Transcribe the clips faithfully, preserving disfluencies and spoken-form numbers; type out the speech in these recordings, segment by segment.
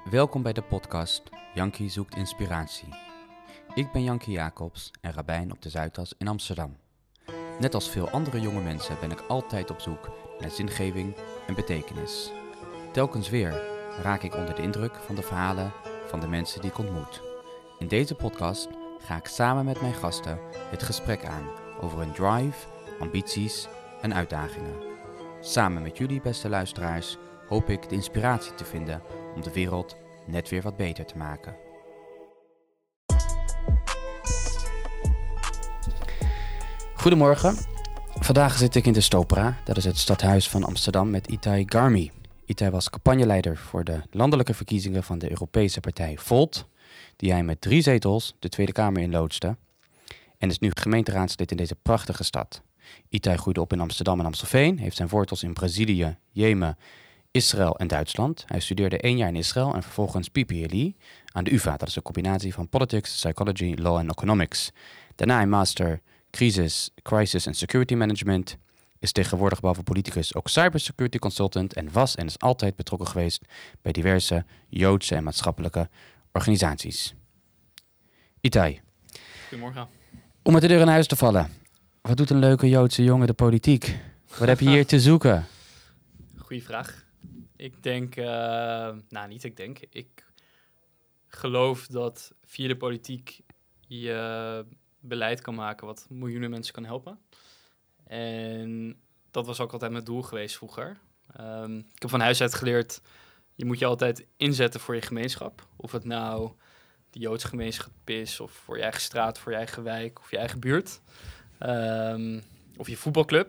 Welkom bij de podcast Jankie zoekt inspiratie. Ik ben Jankie Jacobs en rabbijn op de Zuidas in Amsterdam. Net als veel andere jonge mensen ben ik altijd op zoek naar zingeving en betekenis. Telkens weer raak ik onder de indruk van de verhalen van de mensen die ik ontmoet. In deze podcast ga ik samen met mijn gasten het gesprek aan over hun drive, ambities en uitdagingen. Samen met jullie, beste luisteraars, hoop ik de inspiratie te vinden om de wereld net weer wat beter te maken. Goedemorgen. Vandaag zit ik in de Stopera, dat is het stadhuis van Amsterdam, met Itai Garmi. Itai was campagneleider voor de landelijke verkiezingen van de Europese partij Volt, die hij met drie zetels de Tweede Kamer inloodste, en is nu gemeenteraadslid in deze prachtige stad. Itai groeide op in Amsterdam en Amstelveen, heeft zijn wortels in Brazilië, Jemen, Israël en Duitsland. Hij studeerde één jaar in Israël en vervolgens P P L I aan de U vA. Dat is een combinatie van Politics, Psychology, Law en Economics. Daarna een master Crisis, Crisis en Security Management. Is tegenwoordig behalve politicus ook cybersecurity consultant en was en is altijd betrokken geweest bij diverse Joodse en maatschappelijke organisaties. Itai. Goedemorgen. Om met de deur in huis te vallen. Wat doet een leuke Joodse jongen de politiek? Wat heb je hier te zoeken? Goeie vraag. Ik denk, uh, nou niet ik denk, ik geloof dat via de politiek je beleid kan maken wat miljoenen mensen kan helpen. En dat was ook altijd mijn doel geweest vroeger. Um, ik heb van huis uit geleerd, je moet je altijd inzetten voor je gemeenschap. Of het nou de Joodse gemeenschap is, of voor je eigen straat, voor je eigen wijk, of je eigen buurt. Um, of je voetbalclub.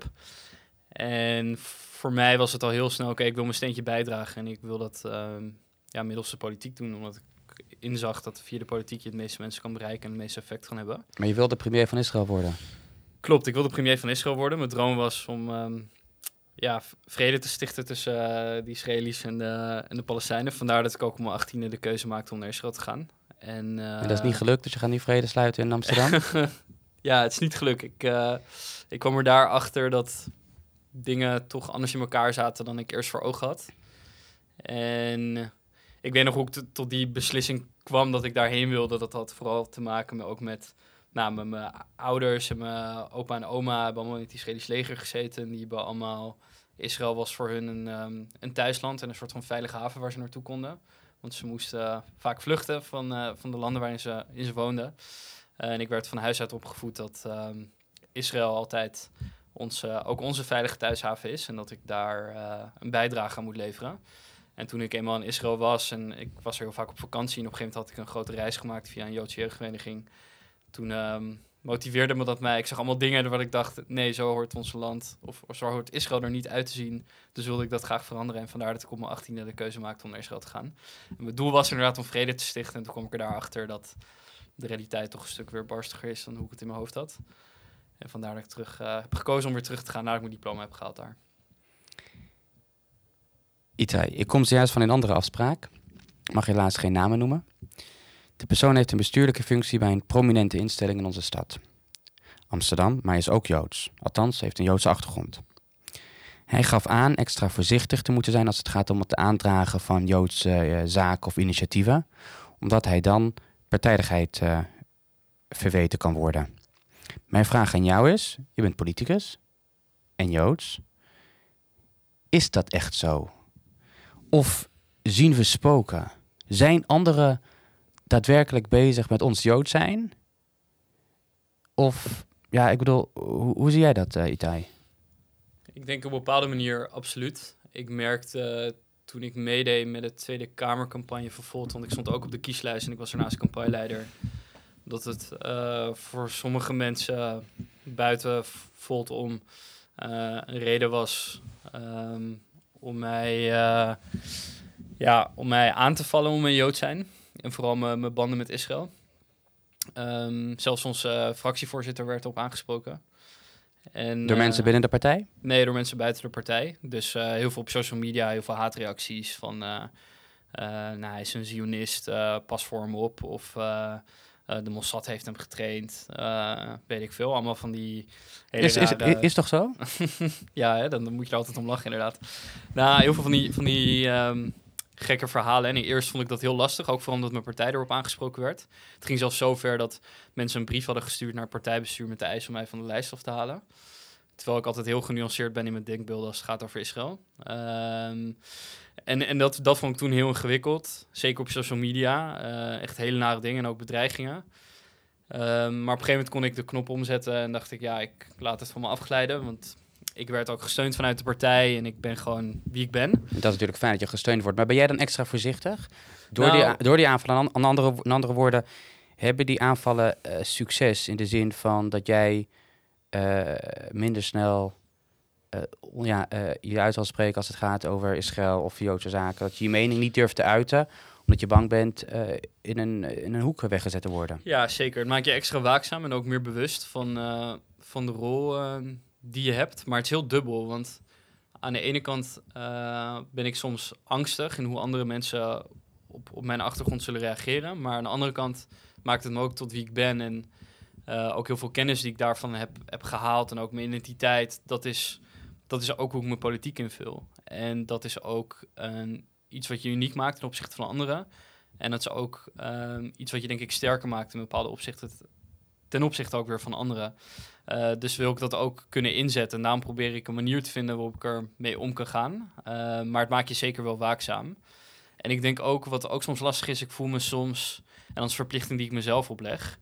En voor mij was het al heel snel, oké, okay, ik wil mijn steentje bijdragen. En ik wil dat um, ja, middels de politiek doen, omdat ik inzag dat via de politiek je het meeste mensen kan bereiken en het meeste effect kan hebben. Maar je wilde premier van Israël worden? Klopt, ik wilde premier van Israël worden. Mijn droom was om um, ja, vrede te stichten tussen uh, de Israëli's en de, en de Palestijnen. Vandaar dat ik ook om mijn achttiende de keuze maakte om naar Israël te gaan. En, uh, en dat is niet gelukt, dus je gaat nu vrede sluiten in Amsterdam? Ja, het is niet gelukt. Ik, uh, ik kwam er daar achter dat dingen toch anders in elkaar zaten dan ik eerst voor ogen had. En ik weet nog hoe ik t- tot die beslissing kwam dat ik daarheen wilde. Dat had vooral te maken met, ook met, nou, met mijn ouders en mijn opa en oma hebben allemaal in het Israëlisch leger gezeten. Die hebben allemaal, Israël was voor hun een, um, een thuisland en een soort van veilige haven waar ze naartoe konden. Want ze moesten uh, vaak vluchten van, uh, van de landen waarin ze, in ze woonden. Uh, en ik werd van huis uit opgevoed dat um, Israël altijd ons, uh, ook onze veilige thuishaven is. En dat ik daar uh, een bijdrage aan moet leveren. En toen ik eenmaal in Israël was en ik was er heel vaak op vakantie. En op een gegeven moment had ik een grote reis gemaakt via een Joodse jeugdvereniging. Toen um, motiveerde me dat mij. Ik zag allemaal dingen waar ik dacht, nee, zo hoort ons land. Of, of zo hoort Israël er niet uit te zien. Dus wilde ik dat graag veranderen. En vandaar dat ik op mijn achttiende de keuze maakte om naar Israël te gaan. En mijn doel was inderdaad om vrede te stichten. En toen kwam ik er daarachter dat de realiteit toch een stuk weer barstiger is dan hoe ik het in mijn hoofd had. En vandaar dat ik terug uh, heb gekozen om weer terug te gaan nadat ik mijn diploma heb gehaald daar. Itai, ik kom zojuist van een andere afspraak. Ik mag helaas geen namen noemen. De persoon heeft een bestuurlijke functie bij een prominente instelling in onze stad. Amsterdam, maar hij is ook Joods. Althans, heeft een Joodse achtergrond. Hij gaf aan extra voorzichtig te moeten zijn als het gaat om het aandragen van Joodse uh, zaken of initiatieven, omdat hij dan partijdigheid uh, verweten kan worden. Mijn vraag aan jou is, je bent politicus en Joods. Is dat echt zo? Of zien we spoken? Zijn anderen daadwerkelijk bezig met ons Jood zijn? Of, ja, ik bedoel, hoe, hoe zie jij dat, uh, Itai? Ik denk op een bepaalde manier absoluut. Ik merkte uh, toen ik meedeed met de Tweede Kamercampagne van Volt, want ik stond ook op de kieslijst en ik was daarnaast campagneleider, dat het uh, voor sommige mensen buiten Volt om uh, een reden was um, om mij, uh, ja, om mij aan te vallen om mijn Jood zijn. En vooral mijn, mijn banden met Israël. Um, zelfs onze uh, fractievoorzitter werd op aangesproken. En, door uh, mensen binnen de partij? Nee, door mensen buiten de partij. Dus uh, heel veel op social media, heel veel haatreacties van Uh, uh, nou, hij is een zionist, uh, pas voor hem op. Of Uh, Uh, de Mossad heeft hem getraind, uh, weet ik veel. Allemaal van die hele is, is, rare... is, is toch zo? Ja, hè, dan, dan moet je er altijd om lachen, inderdaad. Nou, heel veel van die, van die um, gekke verhalen. En eerst vond ik dat heel lastig, ook vooral omdat mijn partij erop aangesproken werd. Het ging zelfs zo ver dat mensen een brief hadden gestuurd naar het partijbestuur met de eis om mij van de lijst af te halen. Terwijl ik altijd heel genuanceerd ben in mijn denkbeelden als het gaat over Israël. Um, en en dat, dat vond ik toen heel ingewikkeld. Zeker op social media. Uh, echt hele nare dingen en ook bedreigingen. Um, maar op een gegeven moment kon ik de knop omzetten en dacht ik, ja, ik laat het van me afglijden. Want ik werd ook gesteund vanuit de partij en ik ben gewoon wie ik ben. Dat is natuurlijk fijn dat je gesteund wordt. Maar ben jij dan extra voorzichtig? Door, Nou, die, a- door die aanvallen, aan, aan andere, in andere woorden, hebben die aanvallen uh, succes in de zin van dat jij uh, minder snel uh, ja, uh, je uit zal spreken als het gaat over Israël of Joodse zaken? Dat je je mening niet durft te uiten, omdat je bang bent uh, in, een, in een hoek weggezet te worden? Ja, zeker. Het maakt je extra waakzaam en ook meer bewust van, uh, van de rol uh, die je hebt. Maar het is heel dubbel, want aan de ene kant uh, ben ik soms angstig in hoe andere mensen op, op mijn achtergrond zullen reageren. Maar aan de andere kant maakt het me ook tot wie ik ben. En uh, ook heel veel kennis die ik daarvan heb, heb gehaald en ook mijn identiteit. Dat is, dat is ook hoe ik mijn politiek invul. En dat is ook uh, iets wat je uniek maakt ten opzichte van anderen. En dat is ook uh, iets wat je denk ik sterker maakt in bepaalde opzichten ten opzichte ook weer van anderen. Uh, dus wil ik dat ook kunnen inzetten. En daarom probeer ik een manier te vinden waarop ik er mee om kan gaan. Uh, maar het maakt je zeker wel waakzaam. En ik denk ook, wat ook soms lastig is, ik voel me soms, en dat is een verplichting die ik mezelf opleg,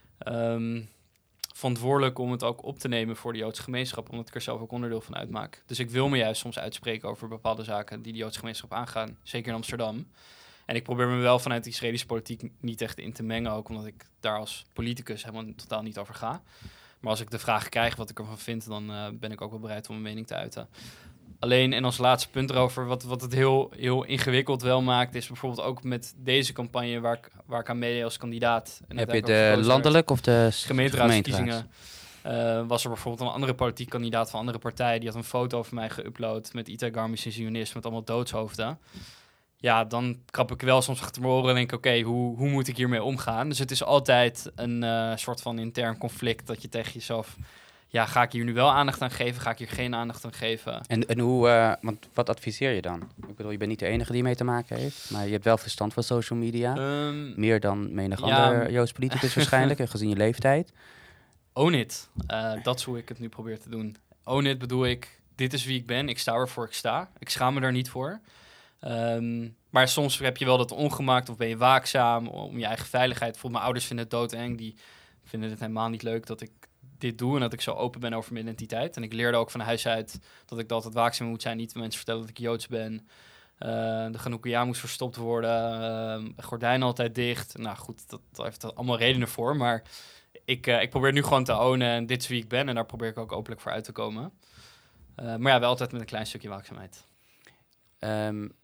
um, verantwoordelijk om het ook op te nemen voor de Joodse gemeenschap, omdat ik er zelf ook onderdeel van uitmaak. Dus ik wil me juist soms uitspreken over bepaalde zaken die de Joodse gemeenschap aangaan, zeker in Amsterdam. En ik probeer me wel vanuit de Israëlische politiek niet echt in te mengen, ook omdat ik daar als politicus helemaal totaal niet over ga. Maar als ik de vraag krijg wat ik ervan vind, dan uh, ben ik ook wel bereid om mijn mening te uiten. Alleen, en als laatste punt erover, wat, wat het heel, heel ingewikkeld wel maakt, is bijvoorbeeld ook met deze campagne waar ik, waar ik aan meedeed als kandidaat. En heb je de landelijk of de gemeenteraadsverkiezingen? Uh, was er bijvoorbeeld een andere politiek kandidaat van een andere partij, die had een foto van mij geüpload met Itai Garmi, Zionist, met allemaal doodshoofden. Ja, dan krap ik wel soms achter mijn oren en denk ik, oké, okay, hoe, hoe moet ik hiermee omgaan? Dus het is altijd een uh, soort van intern conflict dat je tegen jezelf, ja, ga ik hier nu wel aandacht aan geven? Ga ik hier geen aandacht aan geven? En, en hoe, uh, want wat adviseer je dan? Ik bedoel, je bent niet de enige die mee te maken heeft, maar je hebt wel verstand van social media. Um, Meer dan menig ja, ander Joods politicus waarschijnlijk, gezien je leeftijd. Own it. Uh, dat is hoe ik het nu probeer te doen. Own it bedoel ik, dit is wie ik ben, ik sta waarvoor ik sta. Ik schaam me daar niet voor. Um, maar soms heb je wel dat ongemaakt of ben je waakzaam om je eigen veiligheid. Bijvoorbeeld mijn ouders vinden het doodeng. Die vinden het helemaal niet leuk dat ik dit doe en dat ik zo open ben over mijn identiteit. En ik leerde ook van huis uit dat ik altijd waakzaam moet zijn. Niet mensen vertellen dat ik Joods ben. Uh, de Chanukah moest verstopt worden. Uh, gordijnen altijd dicht. Nou goed, dat, dat heeft er allemaal redenen voor. Maar ik, uh, ik probeer nu gewoon te ownen en dit is wie ik ben. En daar probeer ik ook openlijk voor uit te komen. Uh, maar ja, wel altijd met een klein stukje waakzaamheid. Um,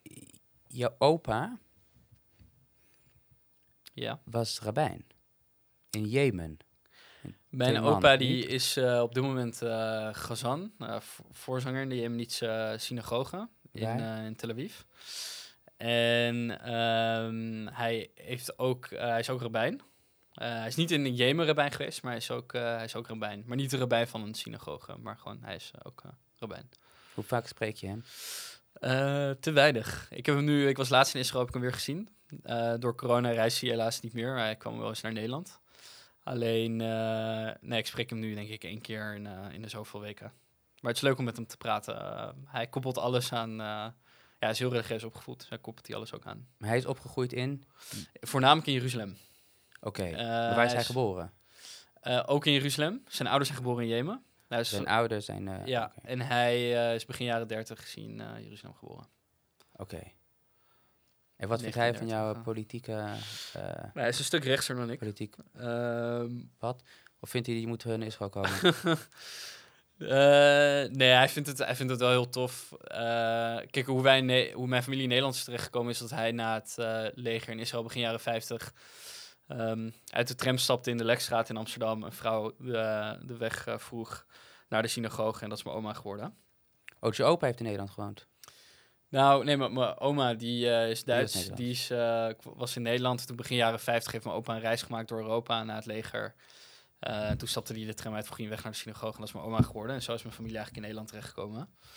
je opa ja. was rabbijn in Jemen. In Mijn Teman, opa die niet? is uh, op dit moment uh, Gazan, uh, voorzanger in de Jemenitische uh, synagoge in, uh, in Tel Aviv. En um, hij, heeft ook, uh, hij is ook rabbijn. Uh, hij is niet in Jemen rabbijn geweest, maar hij is ook, uh, hij is ook rabbijn. Maar niet de rabbijn van een synagoge, maar gewoon hij is uh, ook uh, rabbijn. Hoe vaak spreek je hem? Uh, te weinig. Ik heb hem nu, ik was laatst in Israël, heb ik hem weer gezien. Uh, door corona reist hij helaas niet meer. Hij kwam wel eens naar Nederland. Alleen, uh, nee, ik spreek hem nu denk ik één keer in, uh, in de zoveel weken. Maar het is leuk om met hem te praten. Uh, hij koppelt alles aan, uh, ja, hij is heel religieus opgevoed. Dus hij koppelt hij alles ook aan. Maar hij is opgegroeid in? Voornamelijk in Jeruzalem. Oké, okay. uh, waar is hij, hij is, geboren? Uh, ook in Jeruzalem. Zijn ouders zijn geboren in Jemen. Nou, zijn ouders zijn... Uh, ja, okay. En hij uh, is begin jaren dertig in uh, Jeruzalem geboren. Oké. Okay. En wat vindt hij van jouw politieke... Uh, nou, hij is een stuk rechtser dan ik. Politiek. Uh, wat? Of vindt hij dat je moet naar Israël komen? uh, nee, hij vindt, het, hij vindt het wel heel tof. Uh, kijk, hoe, wij ne- hoe mijn familie in Nederland is terechtgekomen... is dat hij na het uh, leger in Israël begin jaren vijftig... Um, uit de tram stapte in de Lekstraat in Amsterdam. Een vrouw de, de weg uh, vroeg naar de synagoge en dat is mijn oma geworden. Oh, dus je opa heeft in Nederland gewoond? Nou, nee, maar mijn oma die uh, is Duits. Die, die is, uh, was in Nederland. Toen begin jaren vijftig heeft mijn opa een reis gemaakt door Europa na het leger. Uh, toen stapte hij de tram uit, ging weg naar de synagoge en dat is mijn oma geworden. En zo is mijn familie eigenlijk in Nederland terechtgekomen.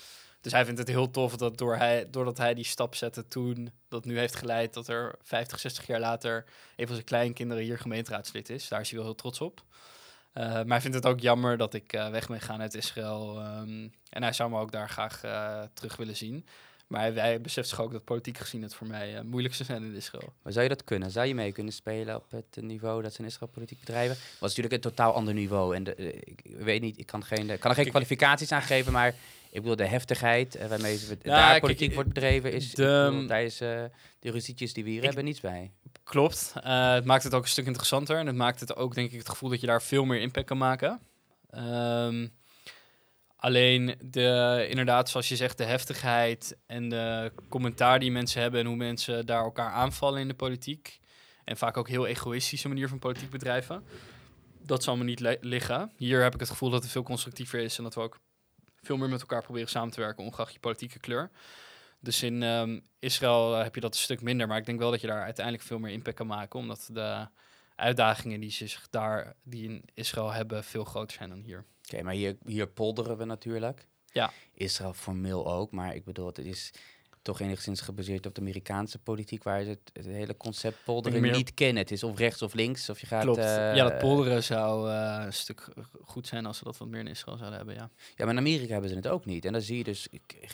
Dus hij vindt het heel tof dat door hij, doordat hij die stap zette toen, dat nu heeft geleid dat er vijftig, zestig jaar later een van zijn kleinkinderen hier gemeenteraadslid is. Daar is hij wel heel trots op. Uh, maar hij vindt het ook jammer dat ik uh, weg ben gegaan uit Israël. Um, en hij zou me ook daar graag uh, terug willen zien. Maar hij, hij beseft zich ook dat politiek gezien het voor mij uh, moeilijk zou zijn in Israël. Maar zou je dat kunnen? Zou je mee kunnen spelen op het niveau dat ze in Israël politiek bedrijven? Dat was natuurlijk een totaal ander niveau. En de, uh, ik weet niet, ik kan, geen, kan er geen kwalificaties aan geven, maar ik bedoel de heftigheid uh, waarmee ze, ja, daar politiek kijk, wordt bedreven is de, bedoel, tijdens uh, de ruzietjes die we hier ik, hebben niets bij. Klopt. Uh, het maakt het ook een stuk interessanter en het maakt het ook denk ik het gevoel dat je daar veel meer impact kan maken. Um, Alleen, de, inderdaad, zoals je zegt, de heftigheid en de commentaar die mensen hebben en hoe mensen daar elkaar aanvallen in de politiek. En vaak ook heel egoïstische manier van politiek bedrijven. Dat zal me niet li- liggen. Hier heb ik het gevoel dat het veel constructiever is en dat we ook veel meer met elkaar proberen samen te werken, ongeacht je politieke kleur. Dus in um, Israël uh, heb je dat een stuk minder, maar ik denk wel dat je daar uiteindelijk veel meer impact kan maken, omdat de uitdagingen die ze zich daar, die in Israël hebben, veel groter zijn dan hier. Oké, okay, maar hier, hier polderen we natuurlijk. Ja. Israël formeel ook, maar ik bedoel, het is toch enigszins gebaseerd op de Amerikaanse politiek, waar ze het, het hele concept polderen meer... niet kennen. Het is of rechts of links, of je gaat... Klopt. Uh, ja, dat polderen zou uh, een stuk goed zijn als ze dat wat meer in Israël zouden hebben, ja. Ja, maar in Amerika hebben ze het ook niet. En dan zie je dus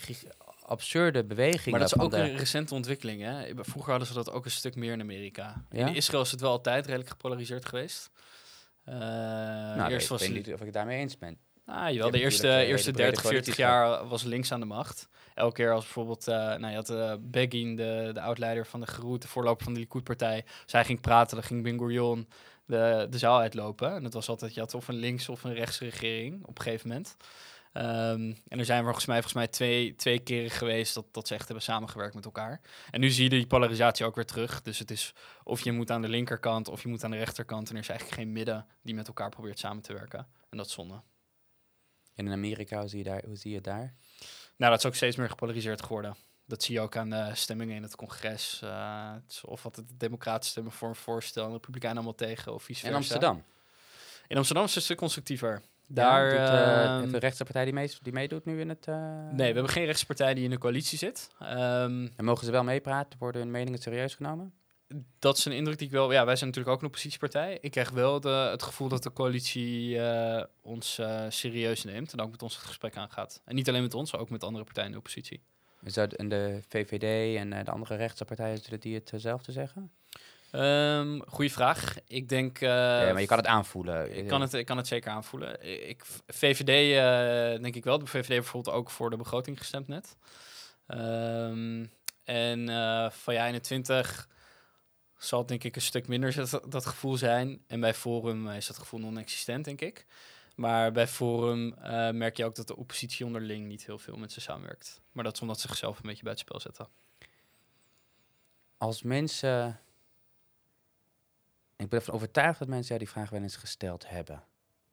absurde bewegingen. Maar dat is ook de... een recente ontwikkeling, hè? Vroeger hadden ze dat ook een stuk meer in Amerika. Ja? In Israël is het wel altijd redelijk gepolariseerd geweest. Uh, nou, eerst ik was weet niet of ik het daarmee eens ben. Ah, jawel, de eerste, uh, eerste dertig, veertig jaar was links aan de macht. Elke keer als bijvoorbeeld, uh, nou, je had uh, Begin, de, de oud-leider van de Geroet, de voorloper van de Likud-partij. Zij ging praten, dan ging Ben Gurion de, de zaal uitlopen. En dat was altijd, je had of een links- of een rechtse regering op een gegeven moment. Um, en er zijn volgens mij, volgens mij twee, twee keren geweest dat, dat ze echt hebben samengewerkt met elkaar. En nu zie je die polarisatie ook weer terug. Dus het is of je moet aan de linkerkant of je moet aan de rechterkant. En er is eigenlijk geen midden die met elkaar probeert samen te werken. En dat is zonde. En in Amerika, hoe zie je, daar, hoe zie je het daar? Nou, dat is ook steeds meer gepolariseerd geworden. Dat zie je ook aan de stemmingen in het congres. Uh, het of wat het democraten stemmen voor een voorstel en de republikeinen allemaal tegen, of vice versa. In Amsterdam? In Amsterdam is het een stuk constructiever. Daar Daar, doet uh, uh, de rechtse partij die, mee, die meedoet nu in het... Uh... Nee, we hebben geen rechtse partij die in de coalitie zit. Um, en mogen ze wel meepraten? Worden hun meningen serieus genomen? Dat is een indruk die ik wel... Ja, wij zijn natuurlijk ook een oppositiepartij. Ik krijg wel de, het gevoel dat de coalitie uh, ons uh, serieus neemt en ook met ons het gesprek aangaat. En niet alleen met ons, maar ook met andere partijen in de oppositie. Is dat en de V V D en uh, de andere rechtse partijen, zullen die hetzelfde zeggen? Um, goeie vraag. Ik denk... Uh, ja, maar je kan het aanvoelen. Ik kan het, ik kan het zeker aanvoelen. Ik, V V D uh, denk ik wel. De V V D bijvoorbeeld ook voor de begroting gestemd net. Um, en uh, van ja, eenentwintig zal het denk ik een stuk minder dat, dat gevoel zijn. En bij Forum is dat gevoel non-existent, denk ik. Maar bij Forum uh, merk je ook dat de oppositie onderling niet heel veel met ze samenwerkt. Maar dat is omdat ze zichzelf een beetje buitenspel zetten. Als mensen... Ik ben ervan overtuigd dat mensen jou die vraag wel eens gesteld hebben.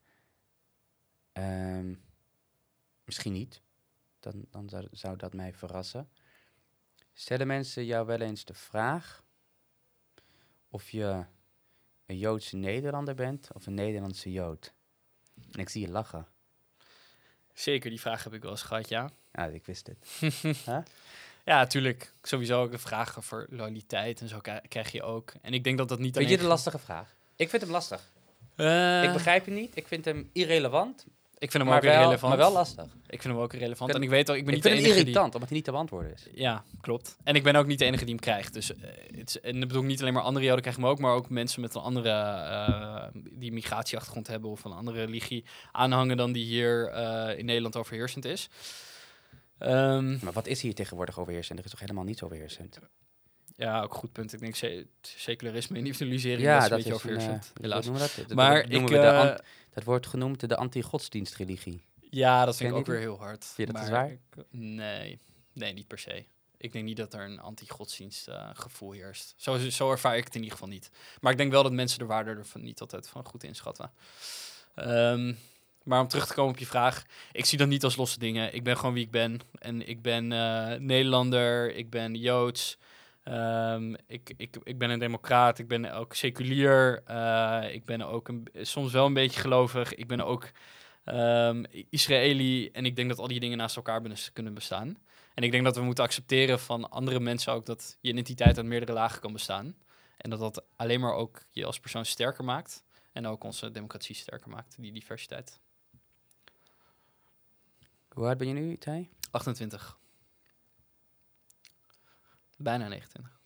Um, misschien niet. Dan, dan zou, zou dat mij verrassen. Stellen mensen jou wel eens de vraag of je een Joodse Nederlander bent of een Nederlandse Jood? En ik zie je lachen. Zeker, die vraag heb ik wel eens gehad, ja. Ja, ik wist het. huh? Ja, natuurlijk. Sowieso ook de vragen over loyaliteit en zo krijg je ook. En ik denk dat dat niet alleen... Vind je de lastige vraag? Ik vind hem lastig. Uh, ik begrijp hem niet. Ik vind hem irrelevant. Ik vind hem ook wel, irrelevant. Maar wel lastig. Ik vind hem ook irrelevant. En ik weet ook, ik ben ik niet de enige irritant, die... omdat hij niet te beantwoorden is. Ja, klopt. En ik ben ook niet de enige die hem krijgt. Dus, uh, het, en dat bedoel ik niet alleen maar andere Joden krijgen hem ook, maar ook mensen met een andere... Uh, die migratieachtergrond hebben of een andere religie aanhangen dan die hier uh, in Nederland overheersend is. Um, maar wat is hier tegenwoordig overheersend? Er is toch helemaal niet overheersend? Ja, ook een goed punt. Ik denk se- secularisme en individualisering ja, is een dat beetje is overheersend. Een, uh, helaas. Dat? Dat, maar dat, ik, we uh, de an- dat wordt genoemd de anti-godsdienstreligie. Ja, dat vind ik ook weer heel hard. Vind je dat maar te zwaar? Ik, nee, nee, niet per se. Ik denk niet dat er een anti-godsdienst uh, gevoel heerst. Zo, zo ervaar ik het in ieder geval niet. Maar ik denk wel dat mensen de waarde ervan niet altijd van goed inschatten. Um, Maar om terug te komen op je vraag, ik zie dat niet als losse dingen. Ik ben gewoon wie ik ben. En ik ben uh, Nederlander, ik ben Joods, um, ik, ik, ik ben een democraat, ik ben ook seculier, uh, ik ben ook een, soms wel een beetje gelovig. Ik ben ook Um, Israëli, en ik denk dat al die dingen naast elkaar bes- kunnen bestaan. En ik denk dat we moeten accepteren van andere mensen ook dat je identiteit uit meerdere lagen kan bestaan. En dat dat alleen maar ook je als persoon sterker maakt. En ook onze democratie sterker maakt, die diversiteit. Hoe oud ben je nu, Itai? achtentwintig. Bijna negenentwintig.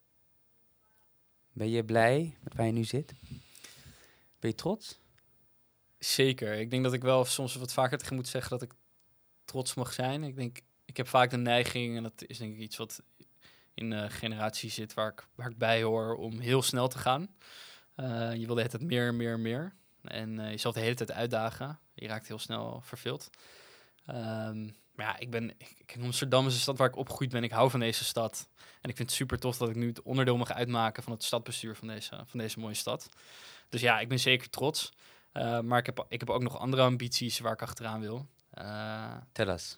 Ben je blij met waar je nu zit? Ben je trots? Zeker. Ik denk dat ik wel soms wat vaker tegen moet zeggen dat ik trots mag zijn. Ik denk, ik heb vaak de neiging, en dat is denk ik iets wat in de generatie zit waar ik, waar ik bij hoor, om heel snel te gaan. Uh, je wil de hele tijd meer, meer, meer. En uh, jezelf de hele tijd uitdagen. Je raakt heel snel verveeld. Um, maar ja, ik ben... Ik, ik, Amsterdam is een stad waar ik opgegroeid ben. Ik hou van deze stad. En ik vind het super tof dat ik nu het onderdeel mag uitmaken van het stadbestuur van deze, van deze mooie stad. Dus ja, ik ben zeker trots. Uh, maar ik heb, ik heb ook nog andere ambities waar ik achteraan wil. Uh, Tel eens.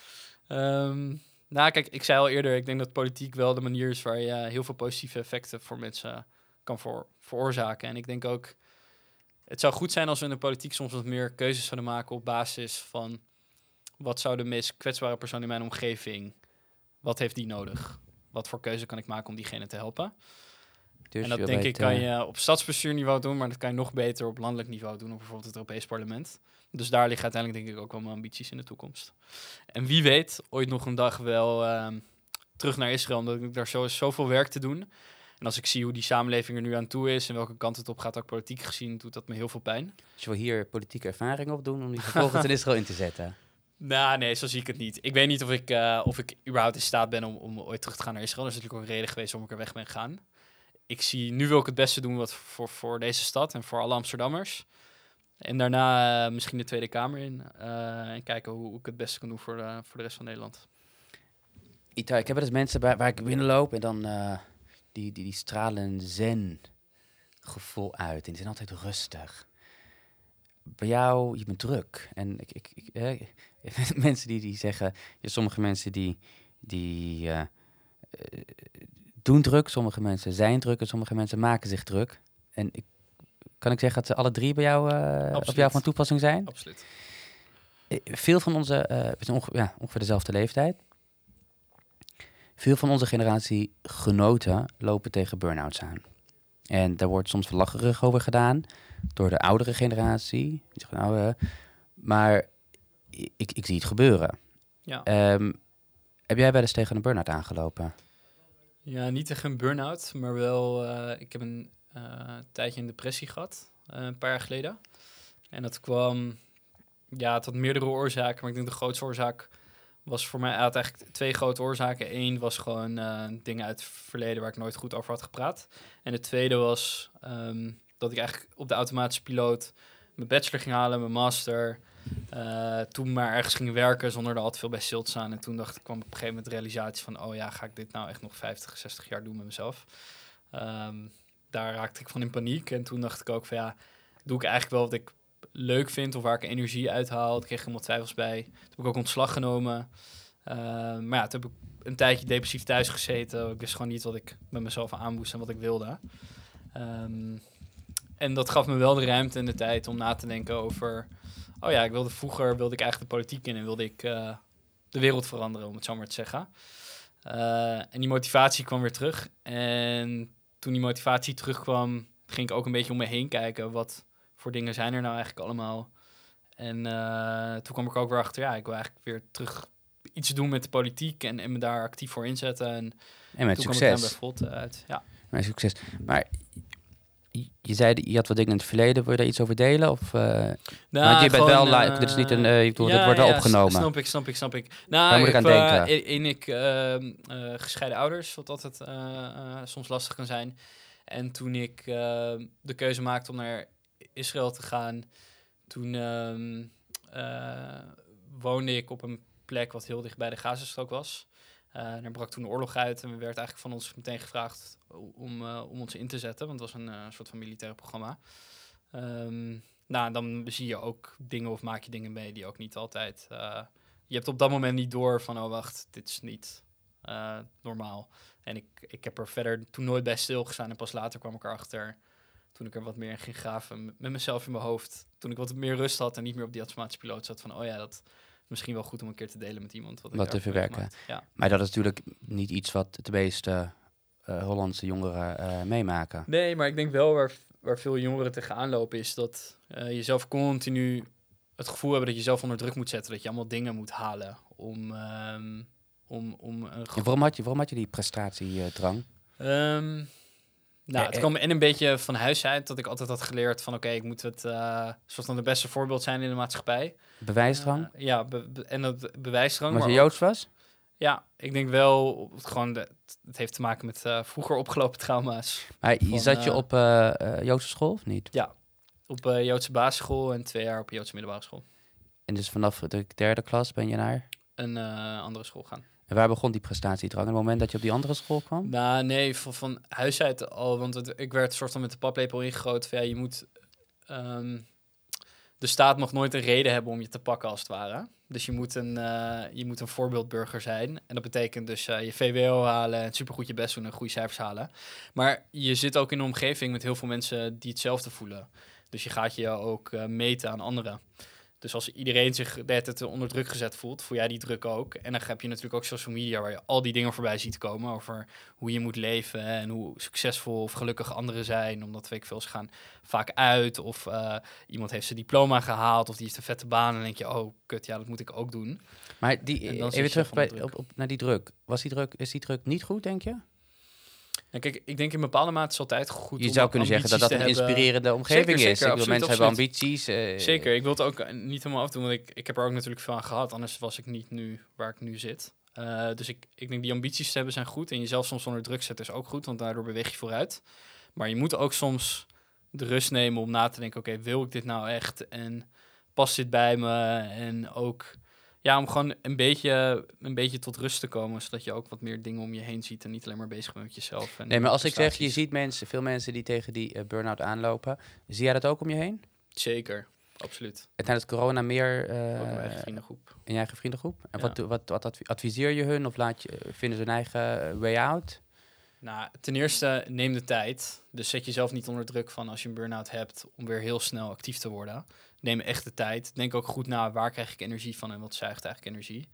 Um, nou, kijk, ik zei al eerder, ik denk dat politiek wel de manier is waar je heel veel positieve effecten voor mensen kan voor, veroorzaken. En ik denk ook, het zou goed zijn als we in de politiek soms wat meer keuzes zouden maken op basis van wat zou de meest kwetsbare persoon in mijn omgeving, wat heeft die nodig? Wat voor keuze kan ik maken om diegene te helpen? Dus en dat denk ik kan je op stadsbestuurniveau doen, maar dat kan je nog beter op landelijk niveau doen, op bijvoorbeeld het Europees Parlement. Dus daar liggen uiteindelijk denk ik ook wel mijn ambities in de toekomst. En wie weet, ooit nog een dag wel uh, terug naar Israël, omdat ik daar zo is zoveel werk te doen. En als ik zie hoe die samenleving er nu aan toe is en welke kant het op gaat, ook politiek gezien, doet dat me heel veel pijn. Dus je wil hier politieke ervaring op doen om die vervolgens in Israël in te zetten? Nou, nee, zo zie ik het niet. Ik weet niet of ik, uh, of ik überhaupt in staat ben om, om ooit terug te gaan naar Israël. Dat is natuurlijk ook een reden geweest waarom ik er weg ben gegaan. Ik zie, nu wil ik het beste doen wat voor, voor deze stad en voor alle Amsterdammers. En daarna uh, misschien de Tweede Kamer in. Uh, en kijken hoe, hoe ik het beste kan doen voor, uh, voor de rest van Nederland. Itai, ik heb wel eens mensen bij, waar ik binnenloop en dan uh, die, die, die stralen zen gevoel uit. En die zijn altijd rustig. Bij jou, je bent druk. En ik, ik, ik, eh, mensen die, die zeggen, ja, sommige mensen die, die uh, uh, doen druk, sommige mensen zijn druk en sommige mensen maken zich druk. En ik, kan ik zeggen dat ze alle drie bij jou, uh, op jou van toepassing zijn? Absoluut. Veel van onze, uh, we zijn onge- ja, ongeveer dezelfde leeftijd. Veel van onze generatie genoten lopen tegen burn-outs aan. En daar wordt soms lacherig over gedaan door de oudere generatie. Die zegt, nou, uh, maar ik, ik zie het gebeuren. Ja. Um, heb jij wel eens tegen een burn-out aangelopen? Ja, niet tegen een burn-out, maar wel... Uh, ik heb een uh, tijdje een depressie gehad, uh, een paar jaar geleden. En dat kwam... Ja, het had meerdere oorzaken, maar ik denk de grootste oorzaak was voor mij... Hij had eigenlijk twee grote oorzaken. Eén was gewoon uh, dingen uit het verleden waar ik nooit goed over had gepraat. En de tweede was um, dat ik eigenlijk op de automatische piloot mijn bachelor ging halen, mijn master. Uh, toen maar ergens ging werken zonder er al te veel bij stil te staan. En toen dacht ik, kwam op een gegeven moment de realisatie van... oh ja, ga ik dit nou echt nog vijftig, zestig jaar doen met mezelf? Um, daar raakte ik van in paniek. En toen dacht ik ook van ja, doe ik eigenlijk wel wat ik leuk vind of waar ik energie uithaal. Ik kreeg helemaal twijfels bij. Toen heb ik ook ontslag genomen. Uh, maar ja, toen heb ik een tijdje depressief thuis gezeten. Ik wist gewoon niet wat ik met mezelf aan moest en wat ik wilde. Um, en dat gaf me wel de ruimte en de tijd om na te denken over... oh ja, ik wilde vroeger wilde ik eigenlijk de politiek in en wilde ik uh, de wereld veranderen, om het zo maar te zeggen. Uh, en die motivatie kwam weer terug. En toen die motivatie terugkwam, ging ik ook een beetje om me heen kijken. Wat voor dingen zijn er nou eigenlijk allemaal? En uh, toen kwam ik ook weer achter, ja, ik wil eigenlijk weer terug iets doen met de politiek en, en me daar actief voor inzetten. En, en met toen succes. kwam ik bij Volt uit. Ja. Met succes. Maar je zei, je had wat dingen in het verleden. Wil je daar iets over delen? Of, uh, nou, want je bent gewoon, wel live. Dit is niet een. Uh, ik bedoel, ja, dit wordt wel ja, opgenomen. Snap ik, snap ik, snap ik. Nou, Waar moet ik aan uh, denken? In ik uh, uh, gescheiden ouders, wat altijd uh, uh, soms lastig kan zijn. En toen ik uh, de keuze maakte om naar Israël te gaan, toen uh, uh, woonde ik op een plek wat heel dicht bij de Gazastrook was. Uh, er brak toen de oorlog uit en we werd eigenlijk van ons meteen gevraagd om, uh, om ons in te zetten, want het was een uh, soort van militair programma. Um, nou, dan zie je ook dingen of maak je dingen mee die ook niet altijd... Uh, je hebt op dat moment niet door van, oh wacht, dit is niet uh, normaal. En ik, ik heb er verder toen nooit bij stilgestaan en pas later kwam ik erachter, toen ik er wat meer in ging graven met, met mezelf in mijn hoofd. Toen ik wat meer rust had en niet meer op die automatische piloot zat van, oh ja, dat is misschien wel goed om een keer te delen met iemand. Wat, ik Wat te daarover heb verwerken. gemaakt. Ja. Maar dat is natuurlijk niet iets wat de meeste uh, Hollandse jongeren uh, meemaken. Nee, maar ik denk wel waar, waar veel jongeren tegenaan lopen is dat uh, je zelf continu het gevoel hebben dat je zelf onder druk moet zetten. Dat je allemaal dingen moet halen om... Um, om, om een en waarom, had je, waarom had je die prestatiedrang? Um, nou, eh, het kwam en een beetje van huis uit dat ik altijd had geleerd van... oké, okay, ik moet het uh, soort van de beste voorbeeld zijn in de maatschappij. Bewijsdrang? Uh, ja, be, be, en dat bewijsdrang. Maar als je Joods was? Ja, ik denk wel, het, gewoon de, het heeft te maken met uh, vroeger opgelopen trauma's. Maar je van, zat je uh, op uh, uh, Joodse school of niet? Ja, op uh, Joodse basisschool en twee jaar op Joodse middelbare school. En dus vanaf de derde klas ben je naar? Een uh, andere school gaan. En waar begon die prestatiedrang? Op het moment dat je op die andere school kwam? Nou, nee, van, van huis uit al. Want het, ik werd soort van met de paplepel ingegoten van, ja, je moet... Um, de staat mag nooit een reden hebben om je te pakken, als het ware. Dus je moet een, uh, je moet een voorbeeldburger zijn. En dat betekent dus uh, je V W O halen... en supergoed je best doen en goede cijfers halen. Maar je zit ook in een omgeving met heel veel mensen die hetzelfde voelen. Dus je gaat je ook uh, meten aan anderen. Dus als iedereen zich net onder druk gezet voelt, voel jij die druk ook. En dan heb je natuurlijk ook social media waar je al die dingen voorbij ziet komen over hoe je moet leven en hoe succesvol of gelukkig anderen zijn. Omdat, weet ik veel, ze gaan vaak uit of uh, iemand heeft zijn diploma gehaald of die heeft een vette baan. En dan denk je, oh kut, ja, dat moet ik ook doen. Maar die, even terug bij, op, op, naar die druk. Was die druk. Is die druk niet goed, denk je? Ja, kijk, ik denk in bepaalde mate is het altijd goed. Je zou kunnen zeggen dat dat een inspirerende omgeving zeker, is. Zeker, ik wil, mensen absoluut. hebben ambities. Uh, zeker, ik wil het ook niet helemaal afdoen, want ik, ik heb er ook natuurlijk veel aan gehad. Anders was ik niet nu waar ik nu zit. Uh, dus ik, ik denk die ambities te hebben zijn goed. En jezelf soms onder druk zetten is ook goed, want daardoor beweeg je vooruit. Maar je moet ook soms de rust nemen om na te denken, oké, okay, wil ik dit nou echt? En past dit bij me? En ook... Ja, om gewoon een beetje, een beetje tot rust te komen, zodat je ook wat meer dingen om je heen ziet en niet alleen maar bezig bent met jezelf. En nee, maar als ik zeg, je ziet mensen, veel mensen die tegen die uh, burn-out aanlopen, zie jij dat ook om je heen? Zeker, absoluut. En tijdens corona meer... Uh, ook in mijn eigen vriendengroep. In je eigen vriendengroep? En ja. wat, wat, wat adviseer je hun of laat je, vinden ze hun eigen way out? Nou, ten eerste neem de tijd. Dus zet jezelf niet onder druk van als je een burn-out hebt om weer heel snel actief te worden. Neem echt de tijd. Denk ook goed na, waar krijg ik energie van en wat zuigt eigenlijk energie.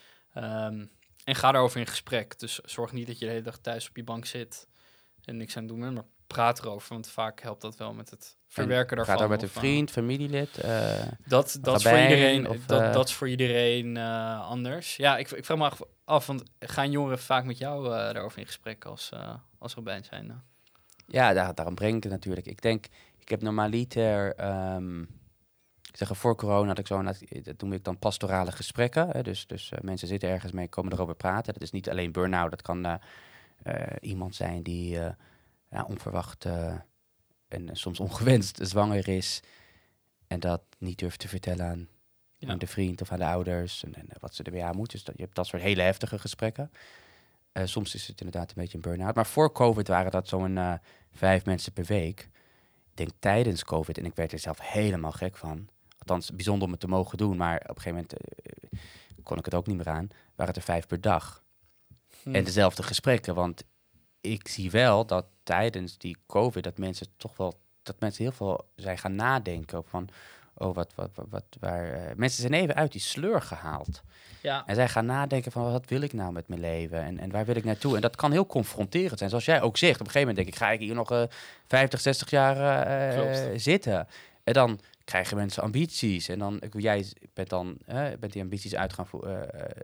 Um, en ga daarover in gesprek. Dus zorg niet dat je de hele dag thuis op je bank zit en niks aan het doen bent, maar praat erover. Want vaak helpt dat wel met het verwerken en daarvan. Gaat dat met of, een vriend, uh, familielid? Uh, dat, dat, is voor iedereen, of, dat, uh, dat is voor iedereen uh, anders. Ja, ik, ik vraag me af, want gaan jongeren vaak met jou uh, daarover in gesprek als, uh, als rabbijn zijn? Uh? Ja, daar, daarom breng ik het natuurlijk. Ik denk, ik heb normaliter... Um, Ik zeg, voor corona had ik zo, dat noem ik dan pastorale gesprekken. Hè. Dus, dus uh, mensen zitten ergens mee, komen erover praten. Dat is niet alleen burn-out, dat kan uh, uh, iemand zijn die uh, ja, onverwacht uh, en soms ongewenst zwanger is. En dat niet durft te vertellen aan, ja. aan de vriend of aan de ouders. En, en wat ze ermee aan moeten. Dus dat, je hebt dat soort hele heftige gesprekken. Uh, soms is het inderdaad een beetje een burn-out. Maar voor COVID waren dat zo'n uh, vijf mensen per week. Ik denk tijdens COVID, en ik werd er zelf helemaal gek van... Althans, bijzonder om het te mogen doen, maar op een gegeven moment uh, kon ik het ook niet meer aan. Waren het er vijf per dag. Hmm. En dezelfde gesprekken, want ik zie wel dat tijdens die COVID, dat mensen toch wel, dat mensen heel veel zijn gaan nadenken van, oh, wat, wat, wat, wat waar... Uh, mensen zijn even uit die sleur gehaald. Ja. En zij gaan nadenken van, wat wil ik nou met mijn leven? En, en waar wil ik naartoe? En dat kan heel confronterend zijn. Zoals jij ook zegt, op een gegeven moment denk ik, ga ik hier nog uh, vijftig, zestig jaar uh, zitten? En dan krijgen mensen ambities. En dan, jij bent dan uh, bent die ambities uit gaan vo- uh,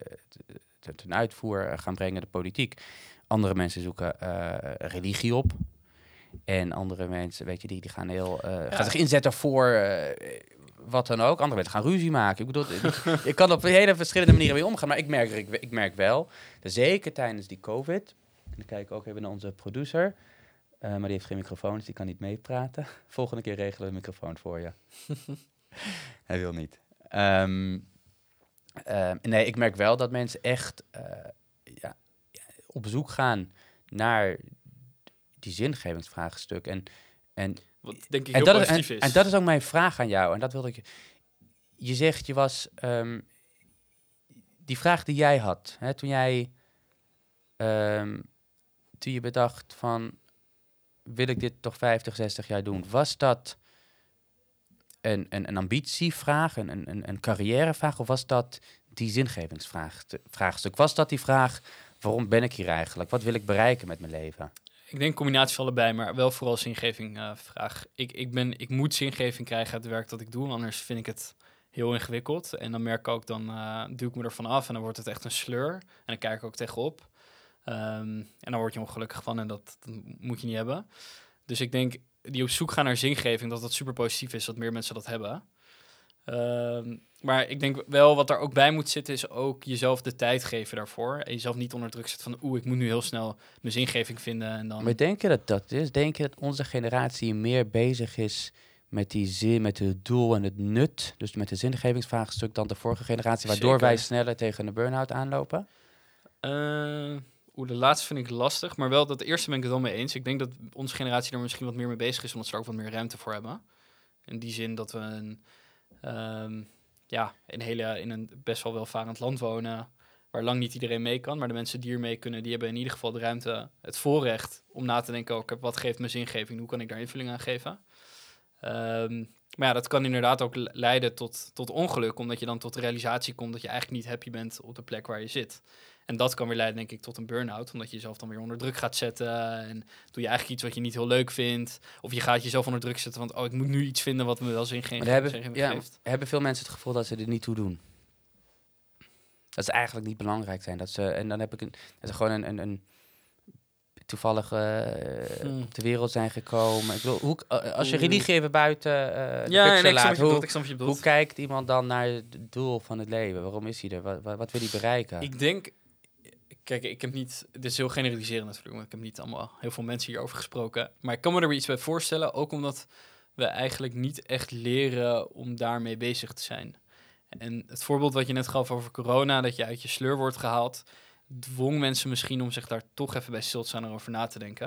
ten uitvoer gaan brengen, de politiek. Andere mensen zoeken uh, religie op. En andere mensen, weet je, die, die gaan heel uh, ja. gaan zich inzetten voor uh, wat dan ook. Andere mensen gaan ruzie maken. Ik bedoel, je kan op hele verschillende manieren mee omgaan. Maar ik merk, ik, ik merk wel, zeker tijdens die COVID, en dan kijk ik ook even naar onze producer, uh, maar die heeft geen microfoon, dus die kan niet meepraten. Volgende keer regelen we een microfoon voor je. Hij wil niet. Um, uh, nee, ik merk wel dat mensen echt uh, ja, op zoek gaan naar die zingevingsvraagstuk. En, en, Wat denk ik en heel dat positief is. En, is. en dat is ook mijn vraag aan jou. En dat wilde ik... Je zegt, je was... Um, die vraag die jij had, hè, toen jij... Um, toen je bedacht van... wil ik dit toch vijftig, zestig jaar doen? Was dat een, een, een ambitievraag, een, een, een carrièrevraag, of was dat die zingevingsvraagstuk? Was dat die vraag, waarom ben ik hier eigenlijk? Wat wil ik bereiken met mijn leven? Ik denk een combinatie van allebei, maar wel vooral zingeving uh, vraag. Ik, ik, ben, ik moet zingeving krijgen uit het werk dat ik doe, anders vind ik het heel ingewikkeld. En dan merk ik ook, dan uh, duw ik me ervan af en dan wordt het echt een sleur. En dan kijk ik ook tegenop. Um, en dan word je ongelukkig van en dat, dat moet je niet hebben. Dus ik denk, die op zoek gaan naar zingeving, dat dat super positief is, dat meer mensen dat hebben. Um, maar ik denk wel, wat er ook bij moet zitten, is ook jezelf de tijd geven daarvoor. En jezelf niet onder druk zetten van, oeh, ik moet nu heel snel mijn zingeving vinden. En dan... Maar denk je dat dat is? Denk je dat onze generatie meer bezig is met die zin, met het doel en het nut, dus met de zingevingsvraagstuk, dan de vorige generatie, waardoor Zeker. wij sneller tegen een burn-out aanlopen? Uh, oeh, de laatste vind ik lastig, maar wel dat eerste ben ik het wel mee eens. Ik denk dat onze generatie er misschien wat meer mee bezig is, omdat ze er ook wat meer ruimte voor hebben. In die zin dat we een, um, ja, een hele, in een best wel welvarend land wonen, waar lang niet iedereen mee kan. Maar de mensen die er mee kunnen, die hebben in ieder geval de ruimte, het voorrecht om na te denken ook, wat geeft me zingeving, hoe kan ik daar invulling aan geven? Um, maar ja, dat kan inderdaad ook leiden tot, tot ongeluk, omdat je dan tot de realisatie komt dat je eigenlijk niet happy bent op de plek waar je zit. En dat kan weer leiden, denk ik, tot een burn-out, omdat je jezelf dan weer onder druk gaat zetten en doe je eigenlijk iets wat je niet heel leuk vindt. Of je gaat jezelf onder druk zetten, want oh, ik moet nu iets vinden wat me wel zin geeft. Hebben, ja, hebben veel mensen het gevoel dat ze er niet toe doen? Dat ze eigenlijk niet belangrijk zijn. Dat ze, en dan heb ik een, dat ze gewoon een, een, een toevallig uh, hmm. op de wereld zijn gekomen. Ik bedoel, hoe, uh, als je religie even buiten uh, de ja, nee, laat, hoe, bedoelt, hoe kijkt iemand dan naar het doel van het leven? Waarom is hij er? Wat, wat, wat wil hij bereiken? Ik denk, kijk, ik heb niet, dit is heel generaliserend natuurlijk, want ik heb niet allemaal heel veel mensen hierover gesproken, maar ik kan me er iets bij voorstellen, ook omdat we eigenlijk niet echt leren om daarmee bezig te zijn. En het voorbeeld wat je net gaf over corona, dat je uit je sleur wordt gehaald, dwong mensen misschien om zich daar toch even bij stil te staan en over na te denken.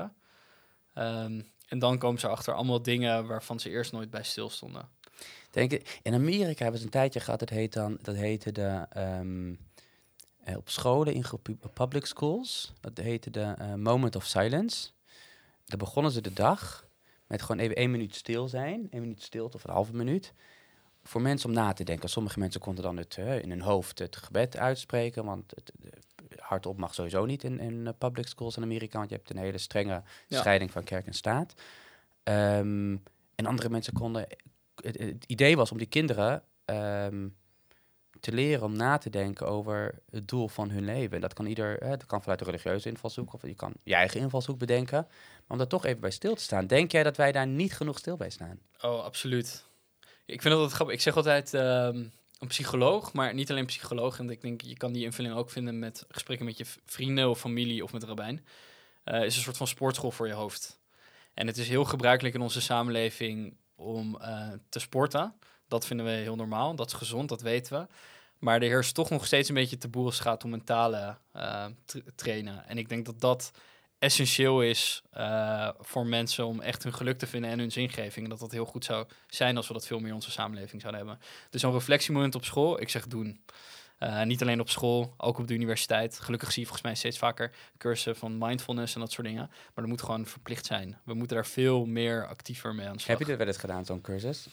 Um, en dan komen ze achter allemaal dingen waarvan ze eerst nooit bij stilstonden. Denk ik, in Amerika hebben ze een tijdje gehad, dat, heet dan, dat heette de... Um, uh, op scholen, in public schools, dat heette de uh, Moment of Silence. Daar begonnen ze de dag met gewoon even één minuut stil zijn. Één minuut stilte of een halve minuut. Voor mensen om na te denken. Sommige mensen konden dan het, uh, in hun hoofd het gebed uitspreken, want het, uh, hardop mag sowieso niet in, in uh, public schools in Amerika, want je hebt een hele strenge ja. scheiding van kerk en staat. Um, en andere mensen konden... Het, het idee was om die kinderen um, te leren om na te denken over het doel van hun leven. Dat kan ieder, uh, dat kan vanuit de religieuze invalshoek, of je kan je eigen invalshoek bedenken. Maar om daar toch even bij stil te staan. Denk jij dat wij daar niet genoeg stil bij staan? Oh, absoluut. Ik vind dat het grappig. Ik zeg altijd um, een psycholoog, maar niet alleen psycholoog. En ik denk, je kan die invulling ook vinden met gesprekken met je vrienden of familie of met rabbijn. Uh, is een soort van sportschool voor je hoofd. En het is heel gebruikelijk in onze samenleving om uh, te sporten. Dat vinden we heel normaal. Dat is gezond, dat weten we. Maar er heerst toch nog steeds een beetje taboe als het gaat om mentale uh, tra- trainen. En ik denk dat dat essentieel is uh, voor mensen om echt hun geluk te vinden en hun zingeving. En dat dat heel goed zou zijn als we dat veel meer in onze samenleving zouden hebben. Dus zo'n reflectiemoment op school, ik zeg doen. Uh, niet alleen op school, ook op de universiteit. Gelukkig zie je volgens mij steeds vaker cursussen van mindfulness en dat soort dingen. Maar dat moet gewoon verplicht zijn. We moeten daar veel meer actiever mee aan de slag. Heb je dit wel eens gedaan, zo'n cursus?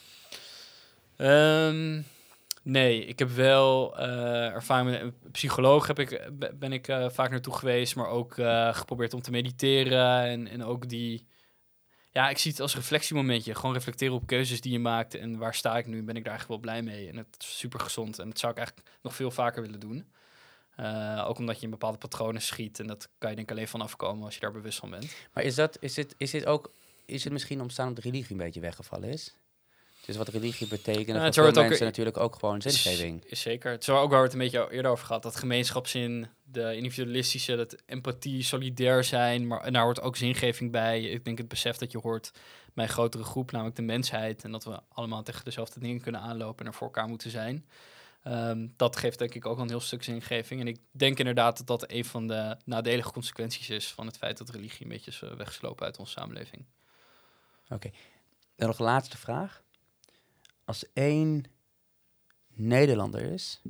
Um, nee, ik heb wel uh, ervaring met een psycholoog. Heb ik, ben ik uh, vaak naartoe geweest, maar ook uh, geprobeerd om te mediteren. En, en ook die... Ja, ik zie het als reflectiemomentje. Gewoon reflecteren op keuzes die je maakt. En waar sta ik nu? Ben ik daar eigenlijk wel blij mee? En het is super gezond. En dat zou ik eigenlijk nog veel vaker willen doen. Uh, ook omdat je in bepaalde patronen schiet. En dat kan je denk ik alleen van afkomen als je daar bewust van bent. Maar is dat, is het, is het ook... Is het misschien ontstaan omdat de religie een beetje weggevallen is? Dus wat religie betekent, ja, voor veel mensen ook, natuurlijk ook gewoon zingeving. Is, is zeker. Het is ook waar we het een beetje eerder over gehad. Dat gemeenschapszin, de individualistische, dat empathie, solidair zijn. Maar en daar hoort ook zingeving bij. Ik denk het besef dat je hoort bij een grotere groep, namelijk de mensheid. En dat we allemaal tegen dezelfde dingen kunnen aanlopen en er voor elkaar moeten zijn. Um, dat geeft denk ik ook een heel stuk zingeving. En ik denk inderdaad dat dat een van de nadelige consequenties is van het feit dat religie een beetje is uh, weggeslopen uit onze samenleving. Oké. Okay. Dan nog een laatste vraag. Als één Nederlander is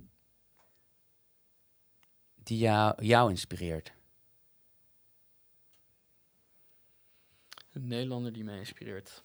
die jou, jou inspireert. Een Nederlander die mij inspireert.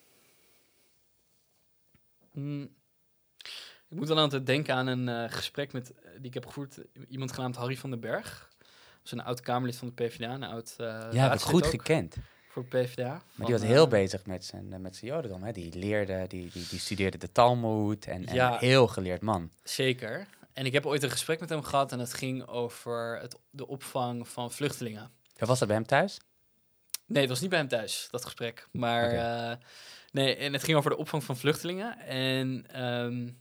Hmm. Ik moet wel aan het denken aan een uh, gesprek met, uh, die ik heb gevoerd. Iemand genaamd Harry van den Berg. Dat is een oud Kamerlid van de P v d A. Een oud, uh, ja, heb ik goed gekend. Voor de P v d A. Maar van, die was heel uh, bezig met zijn, uh, met zijn jodendom. Hè? Die leerde, die, die, die studeerde de Talmud. En, en Ja. een heel geleerd man. Zeker. En ik heb ooit een gesprek met hem gehad. En het ging over het, de opvang van vluchtelingen. Ja, was dat bij hem thuis? Nee, het was niet bij hem thuis, dat gesprek. Maar Okay. uh, nee, en het ging over de opvang van vluchtelingen. En um,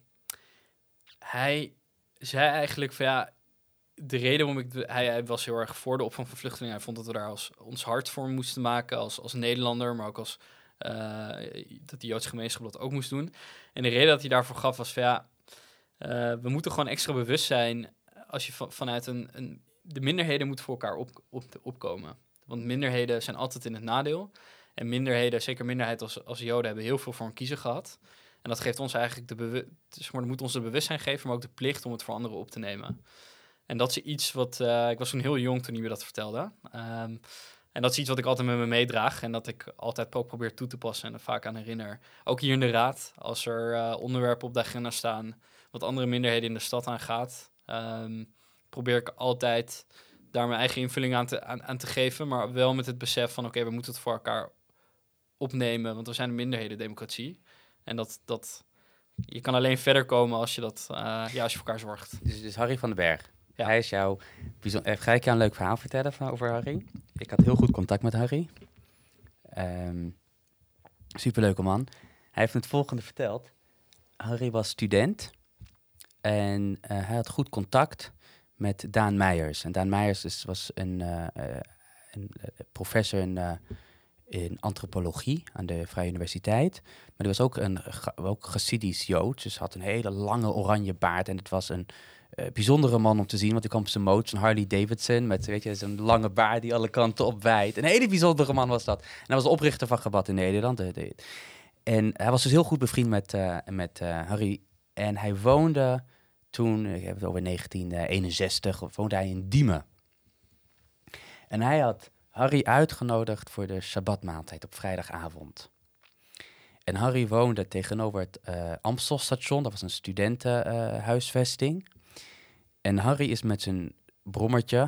hij zei eigenlijk van ja, de reden waarom ik... Hij, hij was heel erg voor de opvang van vluchtelingen. Hij vond dat we daar als, ons hart voor moesten maken als, als Nederlander, maar ook als uh, dat de Joodse gemeenschap dat ook moest doen. En de reden dat hij daarvoor gaf was van ja, uh, we moeten gewoon extra bewust zijn als je van, vanuit een, een... De minderheden moeten voor elkaar op, op, opkomen. Want minderheden zijn altijd in het nadeel. En minderheden, zeker minderheid als, als Joden, hebben heel veel voor een kiezer gehad. En dat geeft ons eigenlijk de bewu- dus maar dat moet ons de bewustzijn geven, maar ook de plicht om het voor anderen op te nemen. En dat is iets wat... Uh, ik was toen heel jong toen hij me dat vertelde. Um, en dat is iets wat ik altijd met me meedraag. En dat ik altijd ook probeer toe te passen en er vaak aan herinner. Ook hier in de raad, als er uh, onderwerpen op de agenda staan wat andere minderheden in de stad aangaat, um, probeer ik altijd daar mijn eigen invulling aan te, aan, aan te geven, maar wel met het besef van oké, okay, we moeten het voor elkaar opnemen, want we zijn een minderheden-democratie. En dat, dat, je kan alleen verder komen als je, dat, uh, ja, als je voor elkaar zorgt. Dus, dus Harry van den Berg. Ja. Hij is jouw... Bijzonder, even, ga ik jou een leuk verhaal vertellen van, over Harry? Ik had heel goed contact met Harry. Um, superleuke man. Hij heeft me het volgende verteld. Harry was student en uh, hij had goed contact met Daan Meijers. En Daan Meijers is, was een, uh, uh, een uh, professor in, uh, in antropologie aan de Vrije Universiteit. Maar die was ook een ook Chassidisch Jood. Dus had een hele lange oranje baard. En het was een uh, bijzondere man om te zien. Want hij kwam op zijn moot, zo'n Harley Davidson. Met weet je, zo'n lange baard die alle kanten opwijdt. Een hele bijzondere man was dat. En hij was de oprichter van Chabad in Nederland. De, de, en hij was dus heel goed bevriend met, uh, met uh, Harry. En hij woonde toen, ik heb het over negentien eenenzestig, woonde hij in Diemen. En hij had Harry uitgenodigd voor de Shabbatmaaltijd op vrijdagavond. En Harry woonde tegenover het uh, Amstelstation, dat was een studentenhuisvesting. Uh, en Harry is met zijn brommertje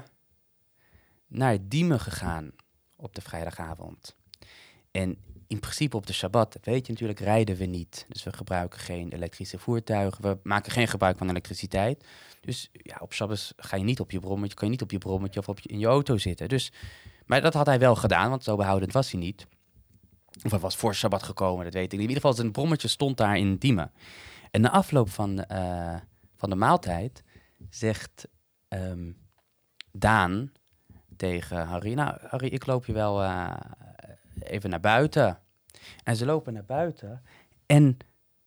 naar Diemen gegaan op de vrijdagavond. En in principe op de Shabbat, dat weet je natuurlijk, rijden we niet. Dus we gebruiken geen elektrische voertuigen. We maken geen gebruik van elektriciteit. Dus ja, op Shabbat ga je niet op je brommetje, kan je niet op je brommetje of op je, in je auto zitten. Dus, maar dat had hij wel gedaan, want zo behoudend was hij niet. Of hij was voor Shabbat gekomen, dat weet ik niet. In ieder geval, zijn brommetje stond daar in Diemen. En na afloop van, uh, van de maaltijd zegt um, Daan tegen Harry, nou Harry, ik loop je wel uh, even naar buiten. En ze lopen naar buiten en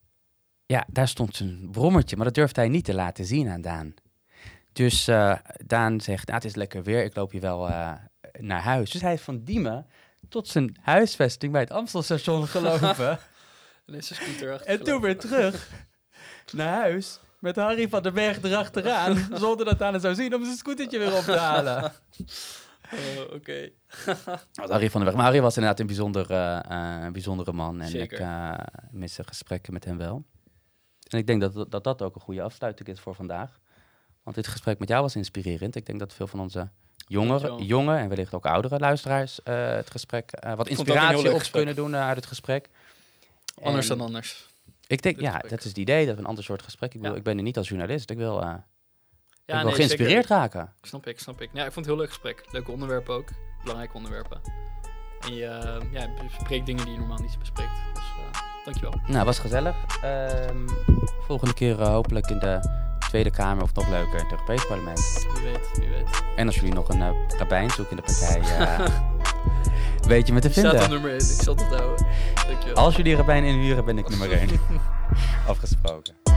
ja, daar stond zijn brommetje, maar dat durfde hij niet te laten zien aan Daan. Dus uh, Daan zegt, nou, het is lekker weer, ik loop je wel uh, naar huis. Dus hij is van Diemen tot zijn huisvesting bij het Amstelstation gelopen. En is zijn scooter En toen weer terug naar huis met Harry van den Berg erachteraan, zonder dat Daan het zou zien, om zijn scootertje weer op te halen. Oh, oké. Okay. Harry van den Berg. Maar Harry was inderdaad een bijzondere, uh, een bijzondere man. En Zeker. ik uh, mis de gesprekken met hem wel. En ik denk dat, dat dat ook een goede afsluiting is voor vandaag. Want dit gesprek met jou was inspirerend. Ik denk dat veel van onze jongere, jonge en wellicht ook oudere luisteraars uh, het gesprek uh, wat inspiratie op kunnen doen uh, uit het gesprek. Anders en dan anders. Ik denk, ja, gesprek. Dat is het idee, dat we een ander soort gesprek. Ik, bedoel, ja. ik ben er niet als journalist. Ik wil, uh, ja, ik wil nee, geïnspireerd zeker. raken. Snap ik, snap ik. Ja, ik vond het een heel leuk gesprek. Leuke onderwerpen ook. Belangrijke onderwerpen. En je, uh, ja, je bespreekt dingen die je normaal niet bespreekt. Dus uh, dankjewel. Nou, was gezellig. Um, volgende keer uh, hopelijk in de Tweede Kamer of nog leuker in het Europees Parlement. Wie weet, wie weet. En als jullie nog een uh, rabbijn zoeken in de partij, uh, weet je me te vinden. Je staat op nummer één, ik zal het houden. Dankjewel. Als jullie rabbijn inhuren, ben ik nummer één. Afgesproken.